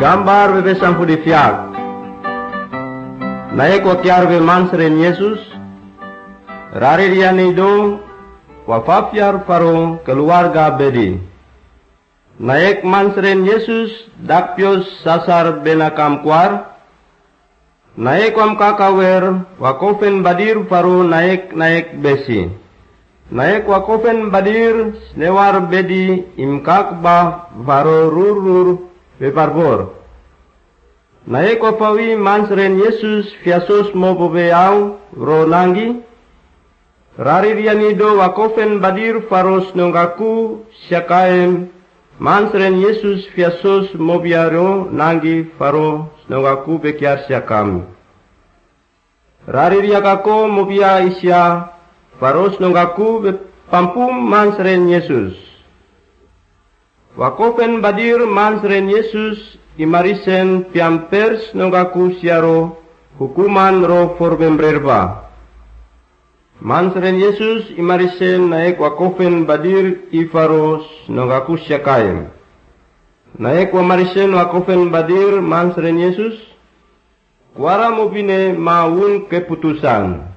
Gambar bebe sampu di fiak. Naik wakiar be mansren Yesus. Rari dia nido wafafiar farong keluarga bedi. Naik mansren Yesus dakpios sasar benakam kuar. Naik wam kakawer wakofen badir faru naik besi. Naik wakofen badir snewar bedi imkakba faru rur beparbor. Naik wapawi mansren Yesus fiasos mo bobeau ro nangi. Rari rianido wakofen badir faros nongaku syakaem. Mansren Yesus fiasos mo biaro nangi faro nongaku bekiar syakam. Rari riakako mo bia isya faros nongaku pampum mansren Yesus. Wakofen badir mansren Yesus imarisen piampers nongaku siaro hukuman ro forbembrerba. Mansren Yesus imarisen naik wakofen badir ifaros nongaku syakaim. Naik wamarisen wakofen badir mansren Yesus kuara mobine maun keputusan.